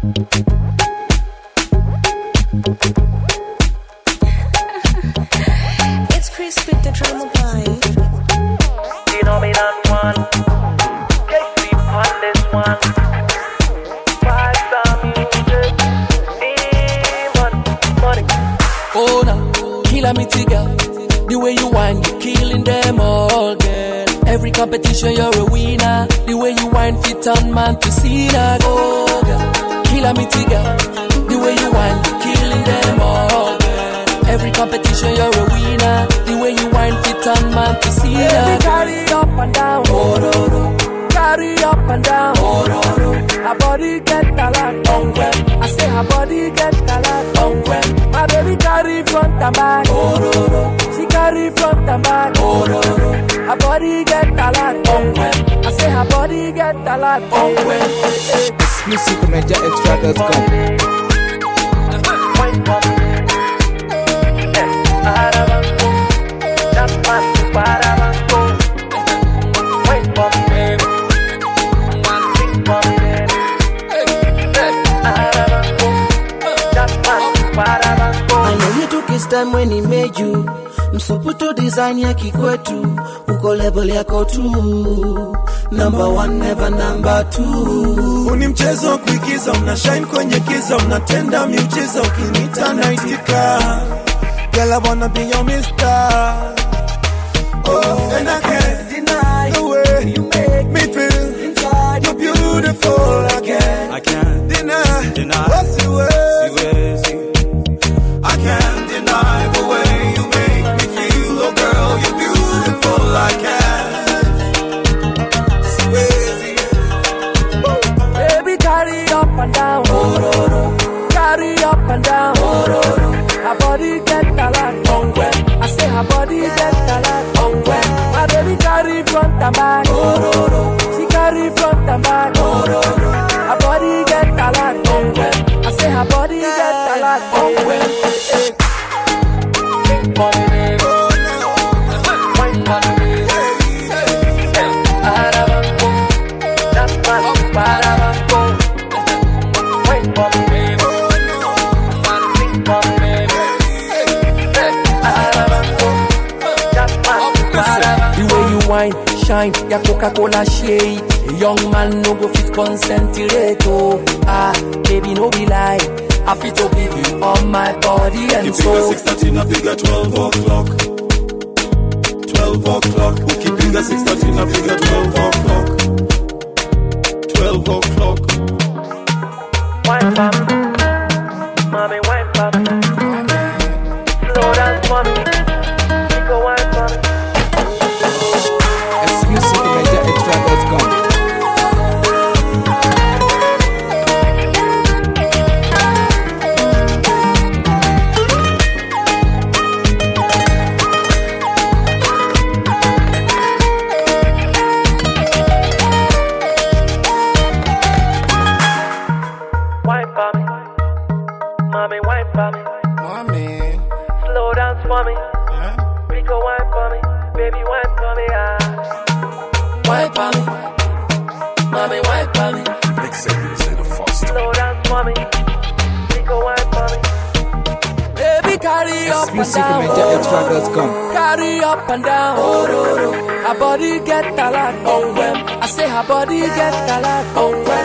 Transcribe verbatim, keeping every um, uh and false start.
It's Chris with the drama vibe. Phenomenon one. Get sleep on this one. Five star music. Demon money. Oh no, killer me girl. The way you whine, you killing them all, girl. Every competition you're a winner. The way you whine, fit on man to see that. Oh girl, killer me girl. The way you whine, you killing them all, girl. Every competition you're a winner. The way you whine, fit on man to see that. Baby, carry up and down, oh no no. Carry up and down, oh no no. Her body get a lot, oh well. I say her body get a lot, oh well. My baby carry front and back, oh no no. She carry front and back, oh no no. Her body get a lot, oh well. I say her body get a lot, oh well. Exclusive to Niger Extra dot com. I know you took his time when he made you. Msuputo design ya kikwetu. Uko level yako tu. Number one never number two. Uni mchezo wa kuigiza, una shine kwenye giza, unatenda miujiza, ukinita naitika. Girl, I wanna be your mister. Oh, and I can't deny the way you make me feel inside. You're beautiful, I can't, I can't deny, deny. What's the way? I can't deny the way you make me feel. Oh girl, you're beautiful, I can't. Baby, carry up and down, oh no no. Carry up and down, oh no no. Her body get a lot, oh well. I say her body get a lot, oh well. My baby carry front and back, oh no no. She carry front and back, oh no no. Her body get a lot, oh well. I say her body get a lot, oh well. Shine, ya Coca-Cola shade. A young man no go fit concentrate. Oh, ah, baby no be lie. I fit to give you all my body and keep soul. Keep six thirteen, I figure twelve o'clock. Twelve o'clock. We keep in the six thirteen, I figure twelve o'clock. Twelve o'clock. Wine pop, mommy wine pop. Slow down for me, take a wine for me. Exclusive to Niger Extra dot com. Wine for me, mommy wine for me. Mommy. Slow dance for me, Yeah. Rico wine for me, baby wine for me, ah. Wine for me, mommy wine for me. Slow dance for me, Rico wine for me. Baby carry up and Exclusive to down, Niger Extra dot com. carry up and down. Oh no no, her body get a lot, oh well. I say her body get a lot, oh well.